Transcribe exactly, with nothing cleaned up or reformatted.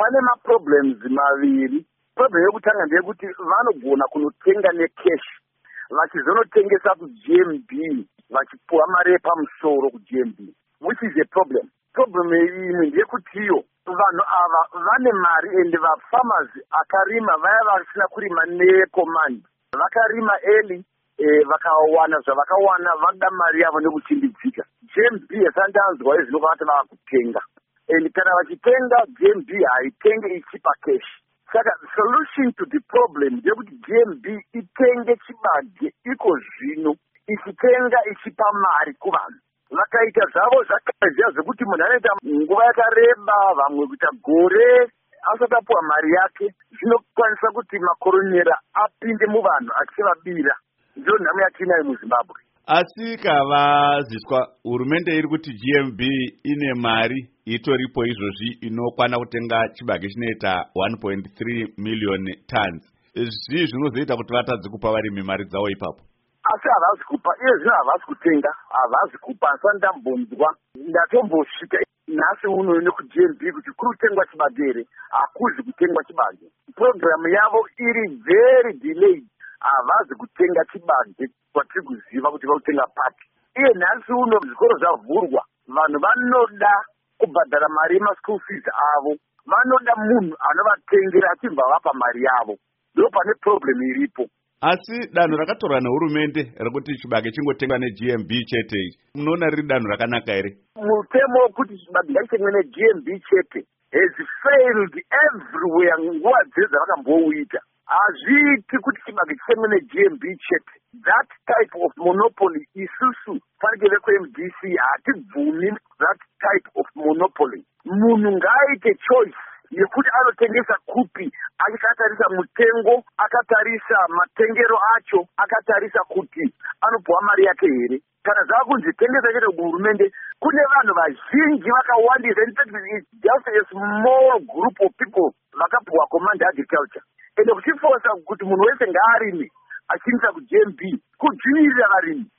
pane maproblems maviri. Problem yekutanga ndeyekuti vanogona kunotenga necash vachizonotengesa ku-G M B vachipuwa mari yepamusoro ku-G M B, which is a problem. Problem imwe ndeyekutiyo vanhu ava vane mari ende vafarmers akarima vaya vasina kurima necommand vakarima early eh, vakawana zvavakawana vada mari yavo nekuchimbidzika. G M B yasandanzwa izvinova vati vava kutenga, and kana vachitenga G M B haitenge ichipa cash. Saka solution to the problem ndeyekuti G M B itenge chibage iko zvino ichitenga ichipa mari kuvanhu. Vakaita zvavo zvakaziva zvekuti munhu anoita nguva yakareba, vamwe kuita gore asati apuwa mari yake, zvinokwanisa kuti makoronera apinde muvanhu achivabira. Ndiyo nhamo yatinayo muZimbabwe. Asi kavaziswa hurumende iri kuti G M B ine mari itoripo izvozvi inokwana kutenga chibage chinoita one point three million tons. Izvi zvinozoita kuti vatadze kupa varimi mari dzavo ipapo. Asi havazi kupa, iye zvino havazi kutenga, havazi kupa. Asati ndambonzwa, ndatombosvika nhasi uno neku-G M B kuti kuri kutengwa chibage here, hakuzi kutengwa chibage. Programu yavo iri very delayed, havazi kutenga chibage kwatiri kuziva kuti vakutenga paki. Iye nhasi uno zvikoro zvavhurwa, vanhu vanoda kubhadhara mari yemaschool fees avo, vanoda munhu anovatengera achibva vapa mari yavo. Ndo pane problem iripo. Asi danho rakatorwa nehurumende rekuti chibage chingotengwa ne-G M B chete, munoona riri danho rakanaka here? Mutemo wekuti chibage ngachitengwe ne-G M B chete has failed everywhere nguva dzese dzavakambouita. Hazviiti kuti chibage chitengwe ne-G M B chete. That type of monopoly isusu farike veku-M D C hatibvumi that type of monopoly. Munhu ngaaite choice yekuti anotengesa kupi, akatarisa mutengo, akatarisa matengero acho, akatarisa kuti anopuwa mari yake here. Kana zvava kunzi tengesa chete kuhurumende, kune vanhu vazhinji vakawandisa. In fact, it's just a small group of people vakapuwa command agriculture. Ende kuchifosa kuti munhu wese ngaarime achimisa ku-G M B, kudzvinyirira varimi.